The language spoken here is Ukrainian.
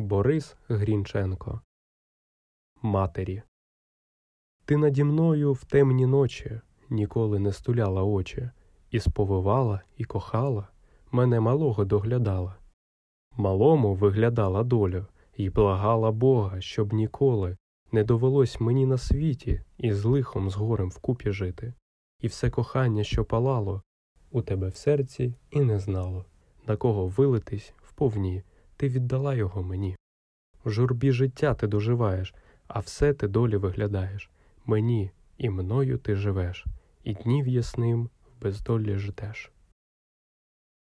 Борис Грінченко. Матері. Ти наді мною в темні ночі ніколи не стуляла очі, і сповивала, і кохала, мене малого доглядала. Малому виглядала долю, і благала Бога, щоб ніколи не довелось мені на світі із лихом з горем вкупі жити. І все кохання, що палало, у тебе в серці і не знало, на кого вилитись вповні, ти віддала його мені. В журбі життя ти доживаєш, а все ти долі виглядаєш. Мені і мною ти живеш, і днів ясним в бездолі житеш.